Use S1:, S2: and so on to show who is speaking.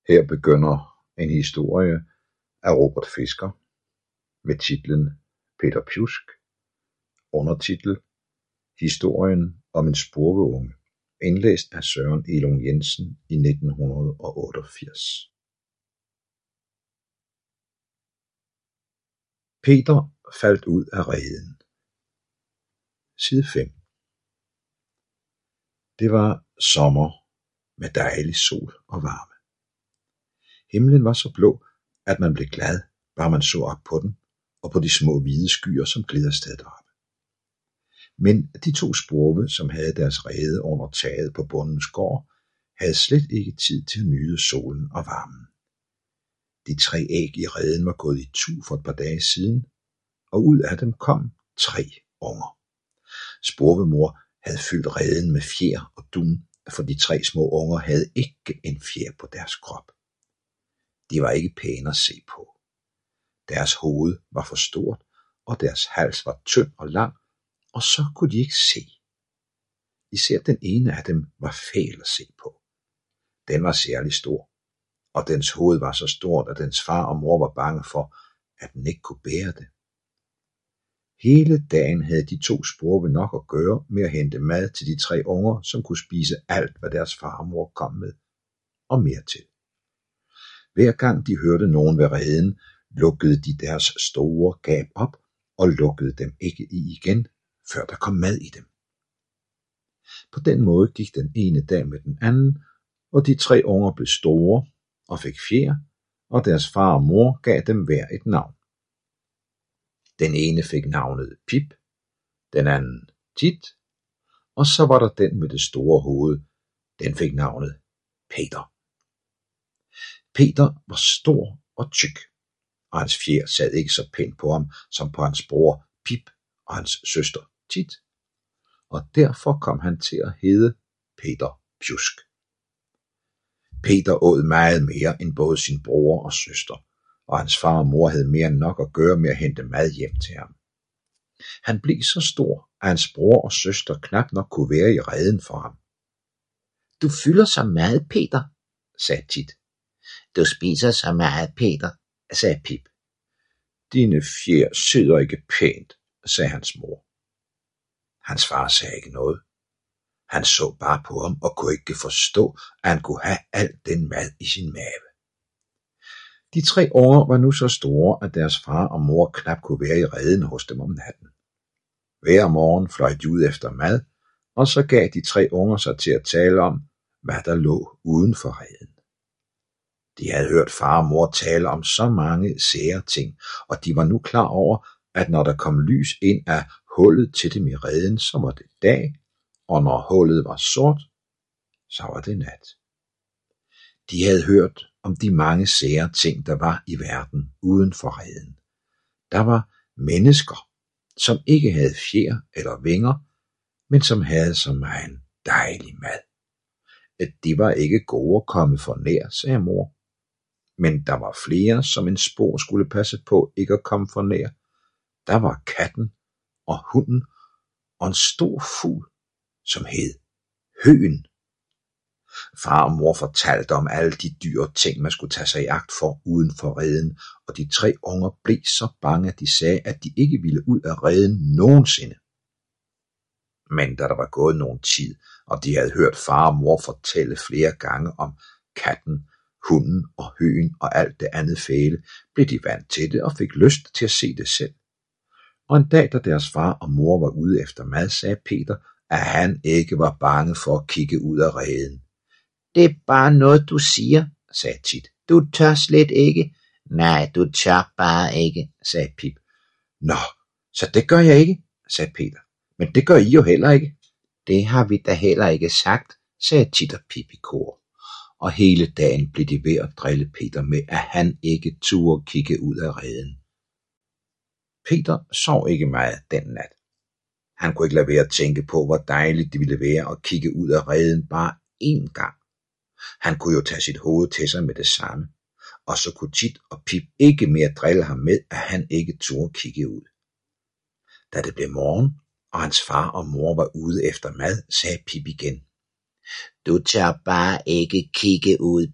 S1: Her begynder en historie af Robert Fisker med titlen Peter Pjusk, undertitel Historien om en spurveunge, indlæst af Søren Elung Jensen i 1988. Peter faldt ud af reden. Side 5. Det var sommer med dejlig sol og varme. Himlen var så blå, at man blev glad, bare man så op på den og på de små hvide skyer, som gled afsted deroppe. Men de to spurve, som havde deres rede under taget på bondens gård, havde slet ikke tid til at nyde solen og varmen. De 3 æg i reden var gået i tu for et par dage siden, og ud af dem kom 3 unger. Spurvemor havde fyldt reden med fjer og dun, for de 3 små unger havde ikke en fjer på deres krop. De var ikke pæne at se på. Deres hoved var for stort, og deres hals var tynd og lang, og så kunne de ikke se. Især den ene af dem var fæl at se på. Den var særlig stor, og dens hoved var så stort, at dens far og mor var bange for, at den ikke kunne bære det. Hele dagen havde de 2 spurve nok at gøre med at hente mad til de 3 unger, som kunne spise alt, hvad deres far og mor kom med, og mere til. Hver gang de hørte nogen ved reden, lukkede de deres store gab op og lukkede dem ikke i igen, før der kom mad i dem. På den måde gik den ene dag med den anden, og de 3 unger blev store og fik fjer, og deres far og mor gav dem hver et navn. Den ene fik navnet Pip, den anden Tit, og så var der den med det store hoved, den fik navnet Peter. Peter var stor og tyk, og hans fjer sad ikke så pænt på ham som på hans bror Pip og hans søster Tit, og derfor kom han til at hedde Peter Pjusk. Peter åd meget mere end både sin bror og søster, og hans far og mor havde mere end nok at gøre med at hente mad hjem til ham. Han blev så stor, at hans bror og søster knap nok kunne være i reden for ham.
S2: Du fylder så meget, Peter, sagde Tit. Du spiser så meget, Peter, sagde Pip.
S1: Dine fjer sidder ikke pænt, sagde hans mor. Hans far sagde ikke noget. Han så bare på ham og kunne ikke forstå, at han kunne have al den mad i sin mave. De 3 unger var nu så store, at deres far og mor knap kunne være i reden hos dem om natten. Hver morgen fløj de ud efter mad, og så gav de 3 unger sig til at tale om, hvad der lå uden for reden. De havde hørt far og mor tale om så mange sære ting, og de var nu klar over, at når der kom lys ind af hullet til dem i reden, så var det dag, og når hullet var sort, så var det nat. De havde hørt om de mange sære ting, der var i verden uden for reden. Der var mennesker, som ikke havde fjer eller vinger, men som havde så meget dejlig mad. De var ikke gode at komme for nær, sagde mor. Men der var flere, som en spor skulle passe på ikke at komme for nær. Der var katten og hunden og en stor fugl, som hed høgen. Far og mor fortalte om alle de dyre ting, man skulle tage sig i agt for uden for reden, og de 3 unger blev så bange, at de sagde, at de ikke ville ud af reden nogensinde. Men da der var gået nogen tid, og de havde hørt far og mor fortælle flere gange om katten, hunden og høgen og alt det andet fæle, blev de vant til det og fik lyst til at se det selv. Og en dag, da deres far og mor var ude efter mad, sagde Peter, at han ikke var bange for at kigge ud af reden.
S2: Det er bare noget, du siger, sagde Tit. Du tør slet ikke. Nej, du tør bare ikke, sagde Pip.
S1: Nå, så det gør jeg ikke, sagde Peter. Men det gør I jo heller ikke.
S2: Det har vi da heller ikke sagt, sagde Tit og Pip i kor.
S1: Og hele dagen blev de ved at drille Peter med, at han ikke turde kigge ud af reden. Peter sov ikke meget den nat. Han kunne ikke lade være at tænke på, hvor dejligt det ville være at kigge ud af reden bare én gang. Han kunne jo tage sit hoved til sig med det samme, og så kunne Tit og Pip ikke mere drille ham med, at han ikke turde kigge ud. Da det blev morgen, og hans far og mor var ude efter mad, sagde Pip igen.
S2: Du tør bare ikke kigge ud,